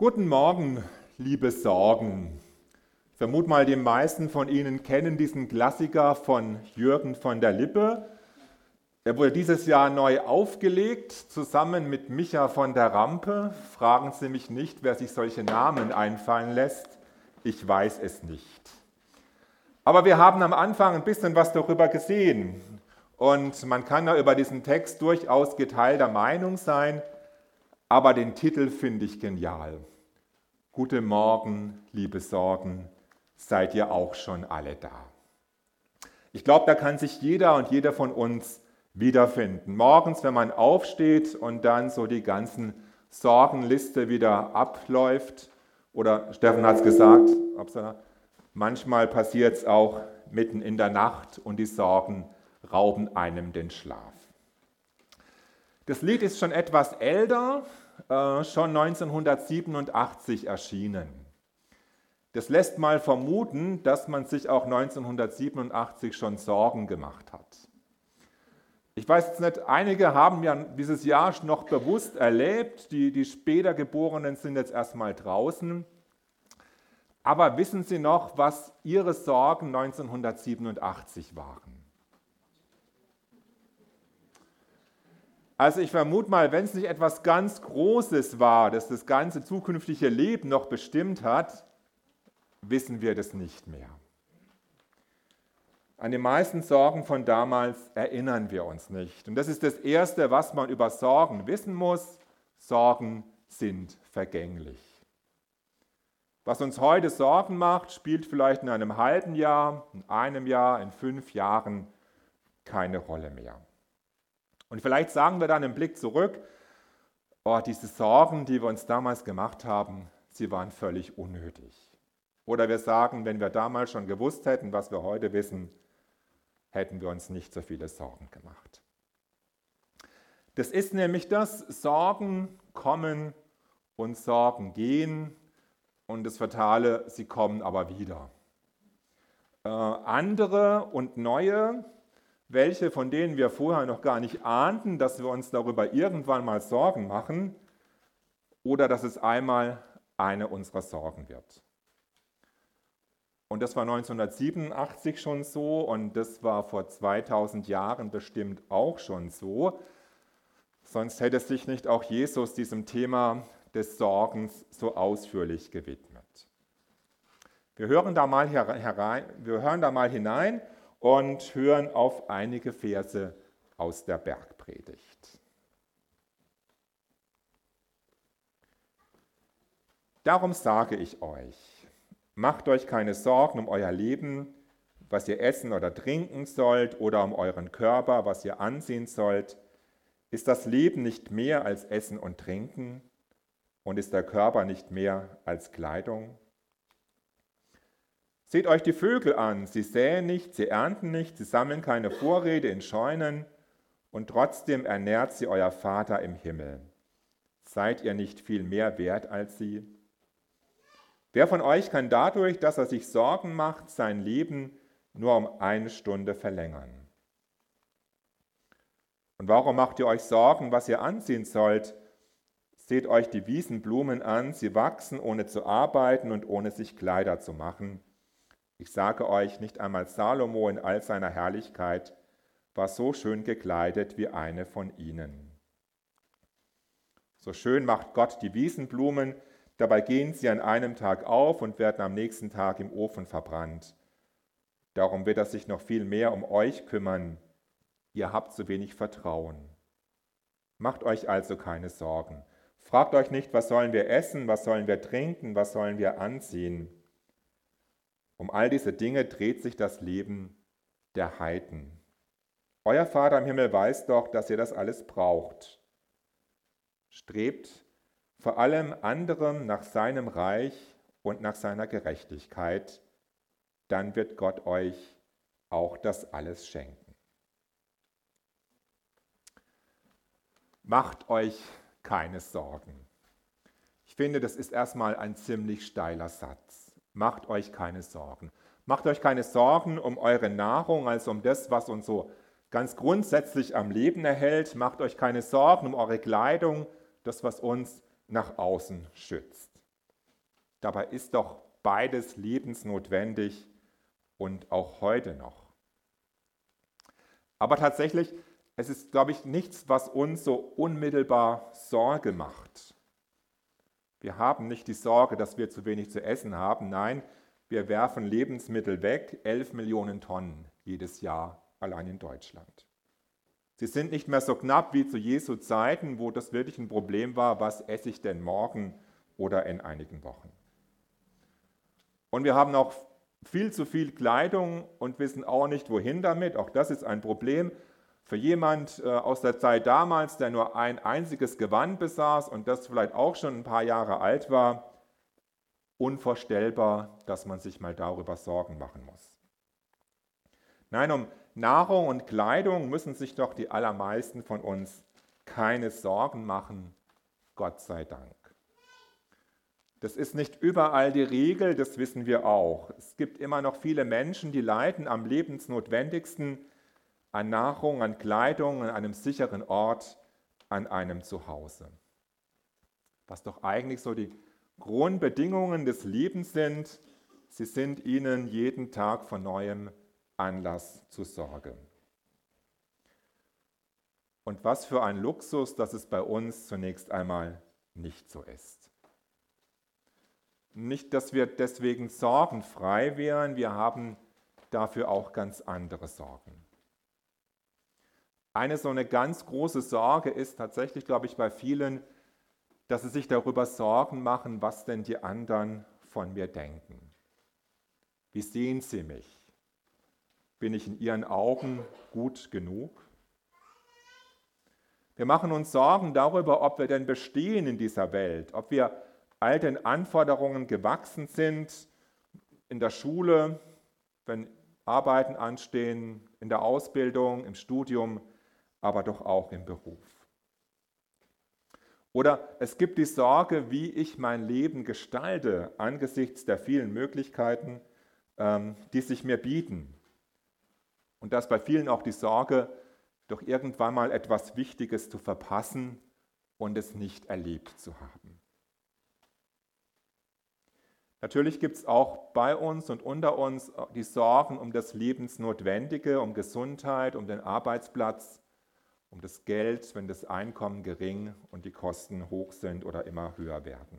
Guten Morgen, liebe Sorgen. Ich vermute mal, die meisten von Ihnen kennen diesen Klassiker von Jürgen von der Lippe. Er wurde dieses Jahr neu aufgelegt, zusammen mit Micha von der Rampe. Fragen Sie mich nicht, wer sich solche Namen einfallen lässt. Ich weiß es nicht. Aber wir haben am Anfang ein bisschen was darüber gesehen. Und man kann ja über diesen Text durchaus geteilter Meinung sein, aber den Titel finde ich genial. Guten Morgen, liebe Sorgen, seid ihr auch schon alle da? Ich glaube, da kann sich jeder und jede von uns wiederfinden. Morgens, wenn man aufsteht und dann so die ganzen Sorgenliste wieder abläuft, oder Steffen hat es gesagt, manchmal passiert es auch mitten in der Nacht und die Sorgen rauben einem den Schlaf. Das Lied ist schon etwas älter, schon 1987 erschienen. Das lässt mal vermuten, dass man sich auch 1987 schon Sorgen gemacht hat. Ich weiß jetzt nicht, einige haben ja dieses Jahr noch bewusst erlebt, die später Geborenen sind jetzt erstmal draußen. Aber wissen Sie noch, was Ihre Sorgen 1987 waren? Also ich vermute mal, wenn es nicht etwas ganz Großes war, das das ganze zukünftige Leben noch bestimmt hat, wissen wir das nicht mehr. An die meisten Sorgen von damals erinnern wir uns nicht. Und das ist das Erste, was man über Sorgen wissen muss. Sorgen sind vergänglich. Was uns heute Sorgen macht, spielt vielleicht in einem halben Jahr, in einem Jahr, in 5 Jahren keine Rolle mehr. Und vielleicht sagen wir dann im Blick zurück, oh, diese Sorgen, die wir uns damals gemacht haben, sie waren völlig unnötig. Oder wir sagen, wenn wir damals schon gewusst hätten, was wir heute wissen, hätten wir uns nicht so viele Sorgen gemacht. Das ist nämlich das, Sorgen kommen und Sorgen gehen und das Fatale, sie kommen aber wieder. Andere und neue, welche von denen wir vorher noch gar nicht ahnten, dass wir uns darüber irgendwann mal Sorgen machen oder dass es einmal eine unserer Sorgen wird. Und das war 1987 schon so und das war vor 2000 Jahren bestimmt auch schon so. Sonst hätte sich nicht auch Jesus diesem Thema des Sorgens so ausführlich gewidmet. Wir hören da mal hinein und hören auf einige Verse aus der Bergpredigt. Darum sage ich euch, macht euch keine Sorgen um euer Leben, was ihr essen oder trinken sollt, oder um euren Körper, was ihr anziehen sollt. Ist das Leben nicht mehr als Essen und Trinken? Und ist der Körper nicht mehr als Kleidung? Seht euch die Vögel an, sie säen nicht, sie ernten nicht, sie sammeln keine Vorräte in Scheunen, und trotzdem ernährt sie euer Vater im Himmel. Seid ihr nicht viel mehr wert als sie? Wer von euch kann dadurch, dass er sich Sorgen macht, sein Leben nur um 1 Stunde verlängern? Und warum macht ihr euch Sorgen, was ihr anziehen sollt? Seht euch die Wiesenblumen an, sie wachsen, ohne zu arbeiten und ohne sich Kleider zu machen. Ich sage euch, nicht einmal Salomo in all seiner Herrlichkeit war so schön gekleidet wie eine von ihnen. So schön macht Gott die Wiesenblumen, dabei gehen sie an einem Tag auf und werden am nächsten Tag im Ofen verbrannt. Darum wird er sich noch viel mehr um euch kümmern. Ihr habt zu wenig Vertrauen. Macht euch also keine Sorgen. Fragt euch nicht, was sollen wir essen, was sollen wir trinken, was sollen wir anziehen. Um all diese Dinge dreht sich das Leben der Heiden. Euer Vater im Himmel weiß doch, dass ihr das alles braucht. Strebt vor allem anderem nach seinem Reich und nach seiner Gerechtigkeit, dann wird Gott euch auch das alles schenken. Macht euch keine Sorgen. Ich finde, das ist erstmal ein ziemlich steiler Satz. Macht euch keine Sorgen. Macht euch keine Sorgen um eure Nahrung, also um das, was uns so ganz grundsätzlich am Leben erhält. Macht euch keine Sorgen um eure Kleidung, das, was uns nach außen schützt. Dabei ist doch beides lebensnotwendig und auch heute noch. Aber tatsächlich, es ist, glaube ich, nichts, was uns so unmittelbar Sorge macht. Wir haben nicht die Sorge, dass wir zu wenig zu essen haben. Nein, wir werfen Lebensmittel weg, 11 Millionen Tonnen jedes Jahr allein in Deutschland. Sie sind nicht mehr so knapp wie zu Jesu Zeiten, wo das wirklich ein Problem war, was esse ich denn morgen oder in einigen Wochen. Und wir haben auch viel zu viel Kleidung und wissen auch nicht, wohin damit. Auch das ist ein Problem. Für jemand aus der Zeit damals, der nur ein einziges Gewand besaß und das vielleicht auch schon ein paar Jahre alt war, unvorstellbar, dass man sich mal darüber Sorgen machen muss. Nein, um Nahrung und Kleidung müssen sich doch die allermeisten von uns keine Sorgen machen, Gott sei Dank. Das ist nicht überall die Regel, das wissen wir auch. Es gibt immer noch viele Menschen, die leiden am lebensnotwendigsten an Nahrung, an Kleidung, an einem sicheren Ort, an einem Zuhause. Was doch eigentlich so die Grundbedingungen des Lebens sind, sie sind ihnen jeden Tag von neuem Anlass zur Sorge. Und was für ein Luxus, dass es bei uns zunächst einmal nicht so ist. Nicht, dass wir deswegen sorgenfrei wären, wir haben dafür auch ganz andere Sorgen. So eine ganz große Sorge ist tatsächlich, glaube ich, bei vielen, dass sie sich darüber Sorgen machen, was denn die anderen von mir denken. Wie sehen sie mich? Bin ich in ihren Augen gut genug? Wir machen uns Sorgen darüber, ob wir denn bestehen in dieser Welt, ob wir all den Anforderungen gewachsen sind in der Schule, wenn Arbeiten anstehen, in der Ausbildung, im Studium, aber doch auch im Beruf. Oder es gibt die Sorge, wie ich mein Leben gestalte angesichts der vielen Möglichkeiten, die sich mir bieten. Und da ist bei vielen auch die Sorge, doch irgendwann mal etwas Wichtiges zu verpassen und es nicht erlebt zu haben. Natürlich gibt es auch bei uns und unter uns die Sorgen um das Lebensnotwendige, um Gesundheit, um den Arbeitsplatz, um das Geld, wenn das Einkommen gering und die Kosten hoch sind oder immer höher werden.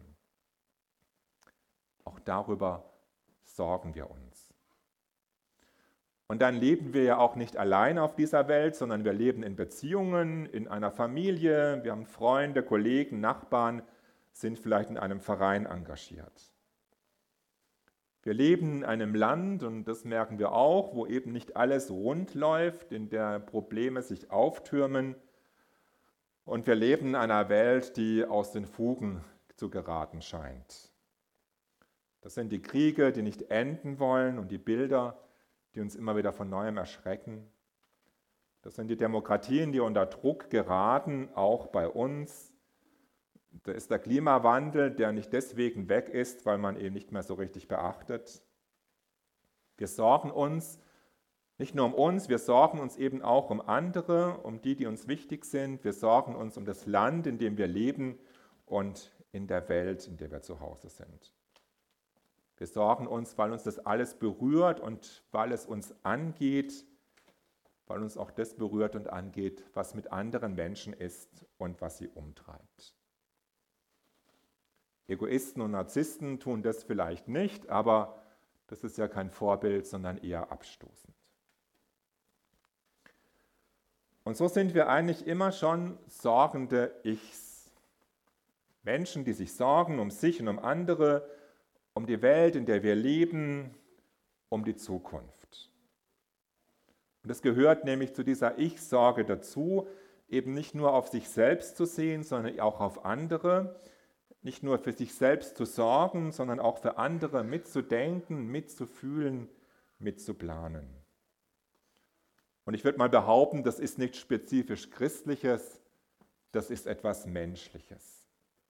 Auch darüber sorgen wir uns. Und dann leben wir ja auch nicht allein auf dieser Welt, sondern wir leben in Beziehungen, in einer Familie, wir haben Freunde, Kollegen, Nachbarn, sind vielleicht in einem Verein engagiert. Wir leben in einem Land, und das merken wir auch, wo eben nicht alles rund läuft, in der Probleme sich auftürmen. Und wir leben in einer Welt, die aus den Fugen zu geraten scheint. Das sind die Kriege, die nicht enden wollen, und die Bilder, die uns immer wieder von Neuem erschrecken. Das sind die Demokratien, die unter Druck geraten, auch bei uns. Da ist der Klimawandel, der nicht deswegen weg ist, weil man ihn nicht mehr so richtig beachtet. Wir sorgen uns nicht nur um uns, wir sorgen uns eben auch um andere, um die uns wichtig sind. Wir sorgen uns um das Land, in dem wir leben und in der Welt, in der wir zu Hause sind. Wir sorgen uns, weil uns das alles berührt und weil es uns angeht, weil uns auch das berührt und angeht, was mit anderen Menschen ist und was sie umtreibt. Egoisten und Narzissten tun das vielleicht nicht, aber das ist ja kein Vorbild, sondern eher abstoßend. Und so sind wir eigentlich immer schon sorgende Ichs. Menschen, die sich sorgen um sich und um andere, um die Welt, in der wir leben, um die Zukunft. Und es gehört nämlich zu dieser Ich-Sorge dazu, eben nicht nur auf sich selbst zu sehen, sondern auch auf andere, nicht nur für sich selbst zu sorgen, sondern auch für andere mitzudenken, mitzufühlen, mitzuplanen. Und ich würde mal behaupten, das ist nicht spezifisch Christliches, das ist etwas Menschliches.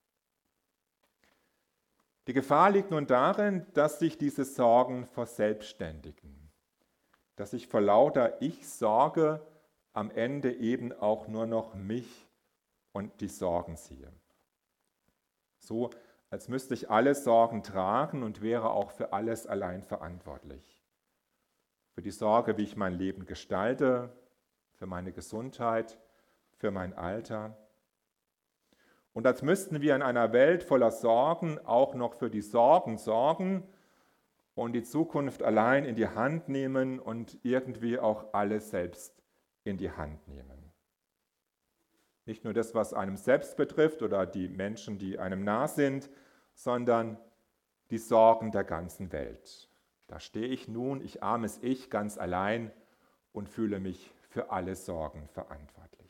Die Gefahr liegt nun darin, dass sich diese Sorgen verselbstständigen, dass ich vor lauter Ich-Sorge am Ende eben auch nur noch mich und die Sorgen sehe. So als müsste ich alle Sorgen tragen und wäre auch für alles allein verantwortlich. Für die Sorge, wie ich mein Leben gestalte, für meine Gesundheit, für mein Alter. Und als müssten wir in einer Welt voller Sorgen auch noch für die Sorgen sorgen und die Zukunft allein in die Hand nehmen und irgendwie auch alles selbst in die Hand nehmen. Nicht nur das, was einem selbst betrifft oder die Menschen, die einem nah sind, sondern die Sorgen der ganzen Welt. Da stehe ich nun, ich armes Ich, ganz allein und fühle mich für alle Sorgen verantwortlich.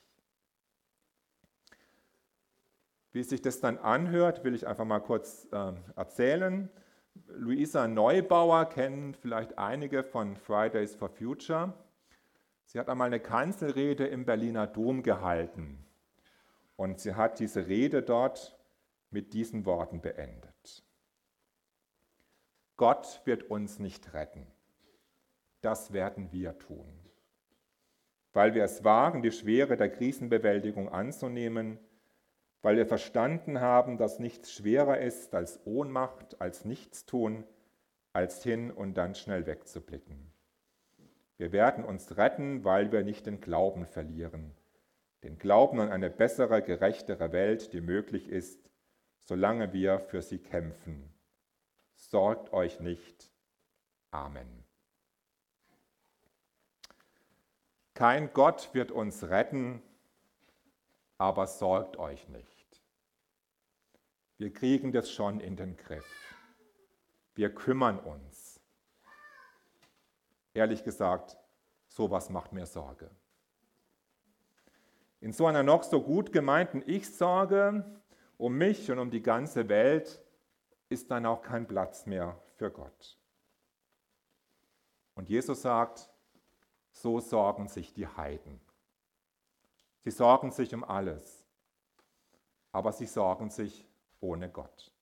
Wie sich das dann anhört, will ich einfach mal kurz erzählen. Luisa Neubauer kennen vielleicht einige von Fridays for Future. Sie hat einmal eine Kanzelrede im Berliner Dom gehalten. Und sie hat diese Rede dort mit diesen Worten beendet. Gott wird uns nicht retten. Das werden wir tun. Weil wir es wagen, die Schwere der Krisenbewältigung anzunehmen, weil wir verstanden haben, dass nichts schwerer ist als Ohnmacht, als Nichtstun, als hin und dann schnell wegzublicken. Wir werden uns retten, weil wir nicht den Glauben verlieren. Den Glauben an eine bessere, gerechtere Welt, die möglich ist, solange wir für sie kämpfen. Sorgt euch nicht. Amen. Kein Gott wird uns retten, aber sorgt euch nicht. Wir kriegen das schon in den Griff. Wir kümmern uns. Ehrlich gesagt, sowas macht mir Sorge. In so einer noch so gut gemeinten Ich-Sorge um mich und um die ganze Welt ist dann auch kein Platz mehr für Gott. Und Jesus sagt, so sorgen sich die Heiden. Sie sorgen sich um alles, aber sie sorgen sich ohne Gott.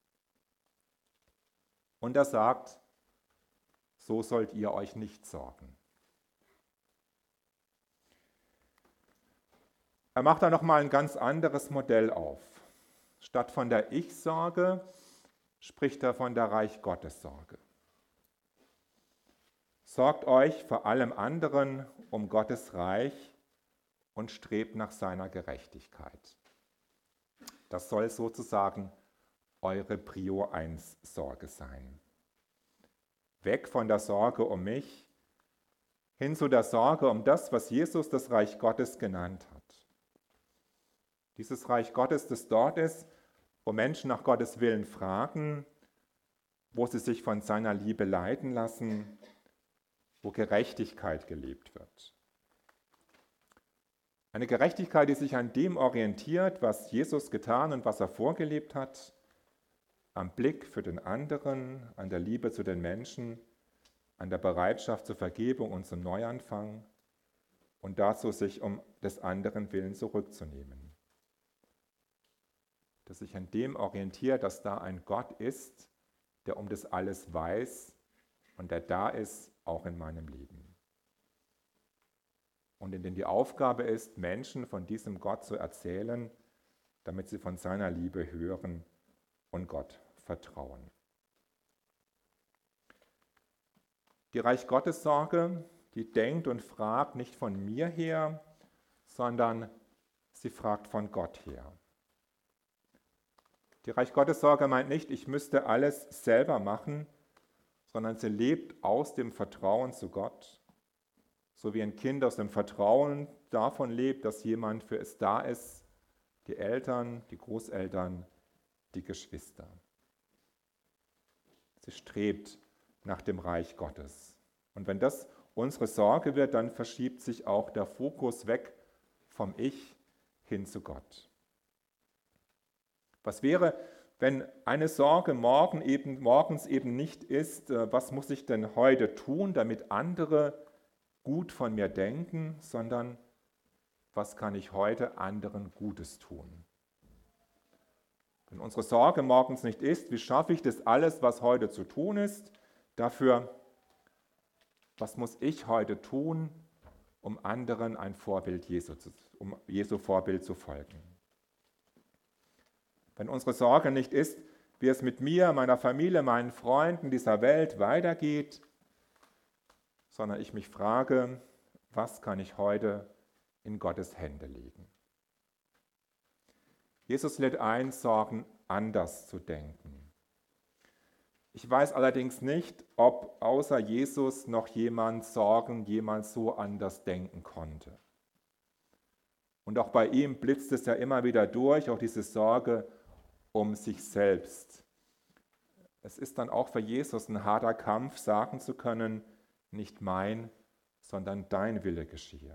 Und er sagt, so sollt ihr euch nicht sorgen. Er macht da nochmal ein ganz anderes Modell auf. Statt von der Ich-Sorge spricht er von der Reich-Gottes-Sorge. Sorgt euch vor allem anderen um Gottes Reich und strebt nach seiner Gerechtigkeit. Das soll sozusagen eure Prio 1 Sorge sein. Weg von der Sorge um mich, hin zu der Sorge um das, was Jesus das Reich Gottes genannt hat. Dieses Reich Gottes, das dort ist, wo Menschen nach Gottes Willen fragen, wo sie sich von seiner Liebe leiten lassen, wo Gerechtigkeit gelebt wird. Eine Gerechtigkeit, die sich an dem orientiert, was Jesus getan und was er vorgelebt hat, am Blick für den anderen, an der Liebe zu den Menschen, an der Bereitschaft zur Vergebung und zum Neuanfang und dazu, sich um des anderen Willen zurückzunehmen. Dass sich an dem orientiert, dass da ein Gott ist, der um das alles weiß und der da ist, auch in meinem Leben. Und in dem die Aufgabe ist, Menschen von diesem Gott zu erzählen, damit sie von seiner Liebe hören und Gott vertrauen. Die Reich-Gottes-Sorge, die denkt und fragt nicht von mir her, sondern sie fragt von Gott her. Die Reich-Gottes-Sorge meint nicht, ich müsste alles selber machen, sondern sie lebt aus dem Vertrauen zu Gott, so wie ein Kind aus dem Vertrauen davon lebt, dass jemand für es da ist, die Eltern, die Großeltern, die Geschwister. Sie strebt nach dem Reich Gottes. Und wenn das unsere Sorge wird, dann verschiebt sich auch der Fokus weg vom Ich hin zu Gott. Was wäre, wenn eine Sorge morgens eben nicht ist, was muss ich denn heute tun, damit andere gut von mir denken, sondern was kann ich heute anderen Gutes tun? Wenn unsere Sorge morgens nicht ist, wie schaffe ich das alles, was heute zu tun ist, dafür, was muss ich heute tun, um anderen ein Vorbild um Jesu Vorbild zu folgen? Wenn unsere Sorge nicht ist, wie es mit mir, meiner Familie, meinen Freunden, dieser Welt weitergeht, sondern ich mich frage, was kann ich heute in Gottes Hände legen? Jesus lädt ein, Sorgen anders zu denken. Ich weiß allerdings nicht, ob außer Jesus noch jemand Sorgen jemals so anders denken konnte. Und auch bei ihm blitzt es ja immer wieder durch, auch diese Sorge um sich selbst. Es ist dann auch für Jesus ein harter Kampf, sagen zu können, nicht mein, sondern dein Wille geschehe.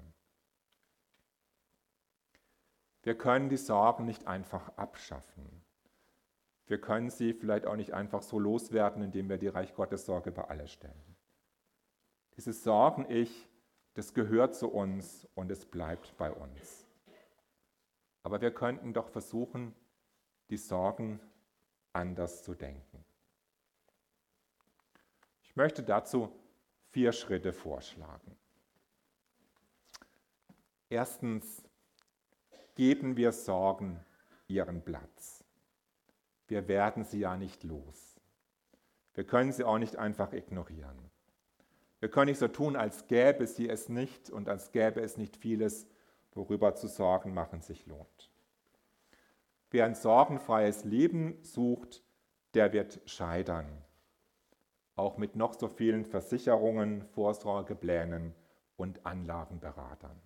Wir können die Sorgen nicht einfach abschaffen. Wir können sie vielleicht auch nicht einfach so loswerden, indem wir die Reich Gottes Sorge über alle stellen. Dieses Sorgen-Ich, das gehört zu uns und es bleibt bei uns. Aber wir könnten doch versuchen, die Sorgen anders zu denken. Ich möchte dazu 4 Schritte vorschlagen. Erstens, geben wir Sorgen ihren Platz. Wir werden sie ja nicht los. Wir können sie auch nicht einfach ignorieren. Wir können nicht so tun, als gäbe sie es nicht und als gäbe es nicht vieles, worüber zu Sorgen machen sich lohnt. Wer ein sorgenfreies Leben sucht, der wird scheitern. Auch mit noch so vielen Versicherungen, Vorsorgeplänen und Anlagenberatern.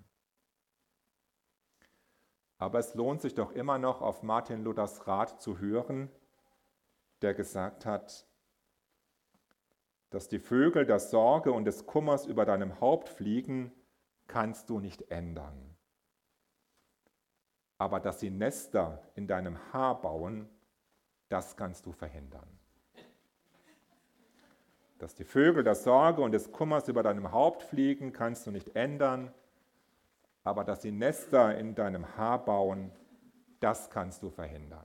Aber es lohnt sich doch immer noch, auf Martin Luthers Rat zu hören, der gesagt hat, dass die Vögel der Sorge und des Kummers über deinem Haupt fliegen, kannst du nicht ändern. Aber dass sie Nester in deinem Haar bauen, das kannst du verhindern. Dass die Vögel der Sorge und des Kummers über deinem Haupt fliegen, kannst du nicht ändern. Aber dass sie Nester in deinem Haar bauen, das kannst du verhindern.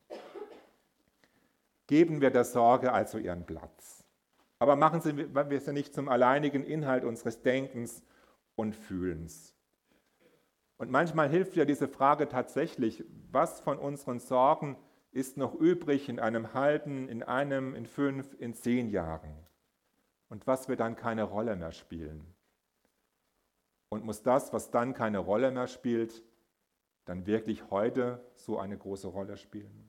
Geben wir der Sorge also ihren Platz. Aber machen wir sie nicht zum alleinigen Inhalt unseres Denkens und Fühlens. Und manchmal hilft ja diese Frage tatsächlich, was von unseren Sorgen ist noch übrig in einem halben, in einem, in 5, in 10 Jahren? Und was wird dann keine Rolle mehr spielen? Und muss das, was dann keine Rolle mehr spielt, dann wirklich heute so eine große Rolle spielen?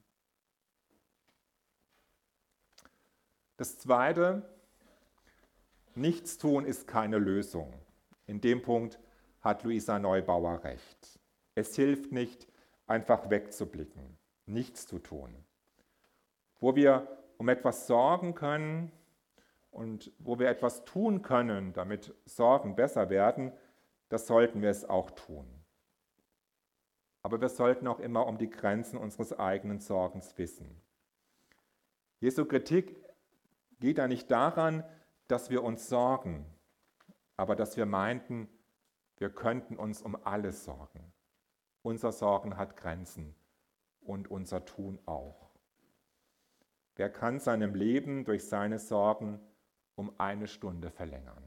Das Zweite, Nichtstun ist keine Lösung. In dem Punkt hat Luisa Neubauer recht. Es hilft nicht, einfach wegzublicken, nichts zu tun. Wo wir um etwas sorgen können und wo wir etwas tun können, damit Sorgen besser werden, das sollten wir es auch tun. Aber wir sollten auch immer um die Grenzen unseres eigenen Sorgens wissen. Jesu Kritik geht da nicht daran, dass wir uns sorgen, aber dass wir meinten, wir könnten uns um alles sorgen. Unser Sorgen hat Grenzen und unser Tun auch. Wer kann seinem Leben durch seine Sorgen um 1 Stunde verlängern?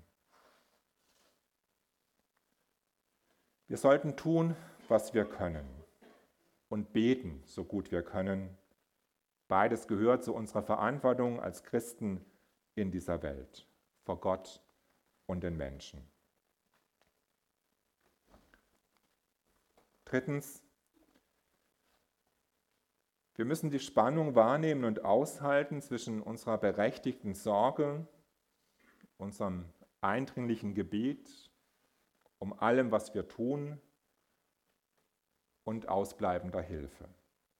Wir sollten tun, was wir können und beten, so gut wir können. Beides gehört zu unserer Verantwortung als Christen in dieser Welt, vor Gott und den Menschen. Drittens, wir müssen die Spannung wahrnehmen und aushalten zwischen unserer berechtigten Sorge, unserem eindringlichen Gebet, um allem, was wir tun, und ausbleibender Hilfe.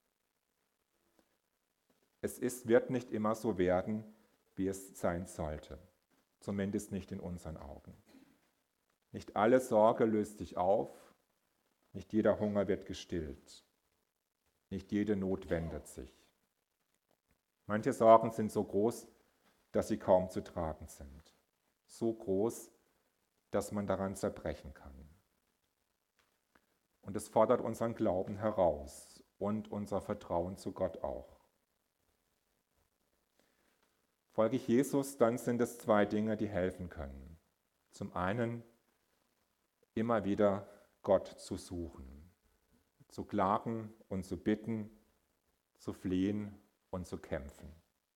Wird nicht immer so werden, wie es sein sollte, zumindest nicht in unseren Augen. Nicht alle Sorge löst sich auf, nicht jeder Hunger wird gestillt, nicht jede Not wendet sich. Manche Sorgen sind so groß, dass sie kaum zu tragen sind. So groß, dass man daran zerbrechen kann. Und es fordert unseren Glauben heraus und unser Vertrauen zu Gott auch. Folge ich Jesus, dann sind es 2 Dinge, die helfen können. Zum einen, immer wieder Gott zu suchen, zu klagen und zu bitten, zu flehen und zu kämpfen.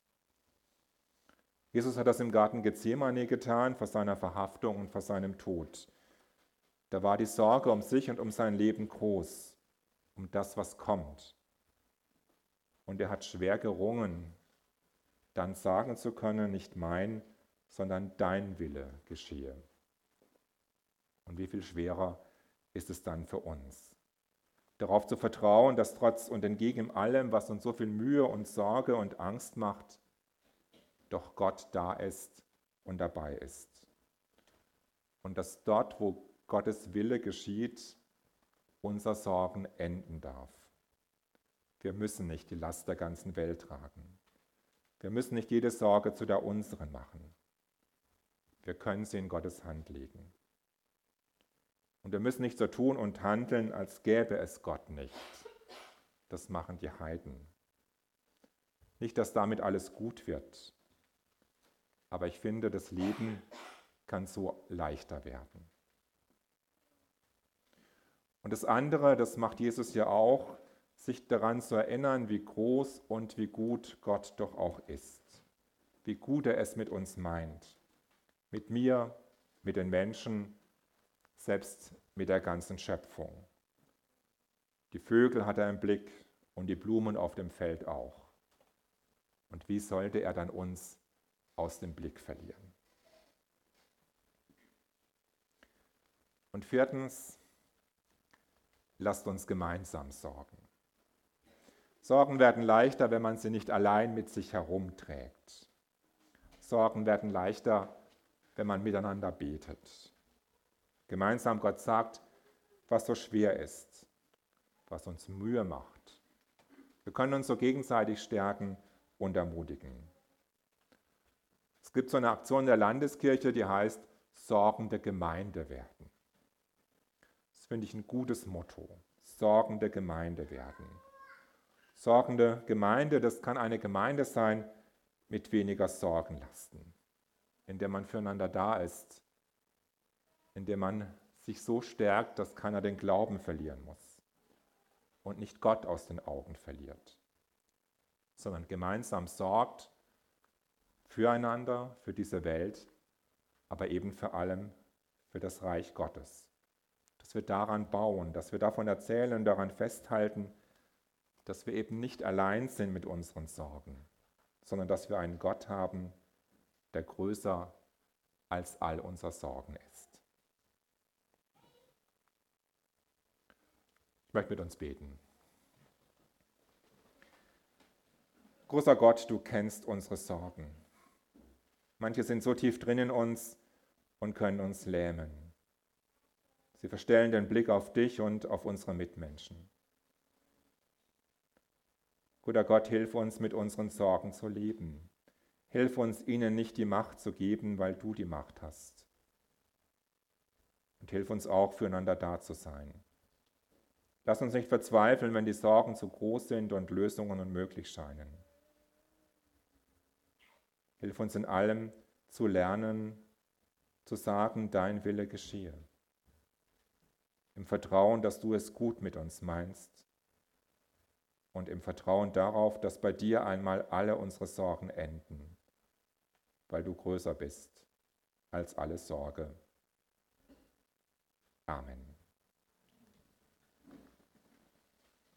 Jesus hat das im Garten Gethsemane getan, vor seiner Verhaftung und vor seinem Tod. Da war die Sorge um sich und um sein Leben groß, um das, was kommt. Und er hat schwer gerungen, dann sagen zu können, nicht mein, sondern dein Wille geschehe. Und wie viel schwerer ist es dann für uns, darauf zu vertrauen, dass trotz und entgegen allem, was uns so viel Mühe und Sorge und Angst macht, doch Gott da ist und dabei ist. Und dass dort, wo Gottes Wille geschieht, unser Sorgen enden darf. Wir müssen nicht die Last der ganzen Welt tragen. Wir müssen nicht jede Sorge zu der unseren machen. Wir können sie in Gottes Hand legen. Und wir müssen nicht so tun und handeln, als gäbe es Gott nicht. Das machen die Heiden. Nicht, dass damit alles gut wird. Aber ich finde, das Leben kann so leichter werden. Und das andere, das macht Jesus ja auch, sich daran zu erinnern, wie groß und wie gut Gott doch auch ist. Wie gut er es mit uns meint. Mit mir, mit den Menschen, selbst mit der ganzen Schöpfung. Die Vögel hat er im Blick und die Blumen auf dem Feld auch. Und wie sollte er dann uns aus dem Blick verlieren? Und viertens, lasst uns gemeinsam sorgen. Sorgen werden leichter, wenn man sie nicht allein mit sich herumträgt. Sorgen werden leichter, wenn man miteinander betet. Gemeinsam Gott sagt, was so schwer ist, was uns Mühe macht. Wir können uns so gegenseitig stärken und ermutigen. Es gibt so eine Aktion der Landeskirche, die heißt sorgende Gemeinde werden. Das finde ich ein gutes Motto. Sorgende Gemeinde werden. Sorgende Gemeinde, das kann eine Gemeinde sein mit weniger Sorgenlasten, in der man füreinander da ist, in der man sich so stärkt, dass keiner den Glauben verlieren muss und nicht Gott aus den Augen verliert, sondern gemeinsam sorgt füreinander, für diese Welt, aber eben vor allem für das Reich Gottes. Dass wir daran bauen, dass wir davon erzählen und daran festhalten, dass wir eben nicht allein sind mit unseren Sorgen, sondern dass wir einen Gott haben, der größer als all unsere Sorgen ist. Ich möchte mit uns beten. Großer Gott, du kennst unsere Sorgen. Manche sind so tief drin in uns und können uns lähmen. Sie verstellen den Blick auf dich und auf unsere Mitmenschen. Guter Gott, hilf uns, mit unseren Sorgen zu leben. Hilf uns, ihnen nicht die Macht zu geben, weil du die Macht hast. Und hilf uns auch, füreinander da zu sein. Lass uns nicht verzweifeln, wenn die Sorgen zu groß sind und Lösungen unmöglich scheinen. Hilf uns in allem zu lernen, zu sagen, dein Wille geschehe. Im Vertrauen, dass du es gut mit uns meinst. Und im Vertrauen darauf, dass bei dir einmal alle unsere Sorgen enden, weil du größer bist als alle Sorge. Amen.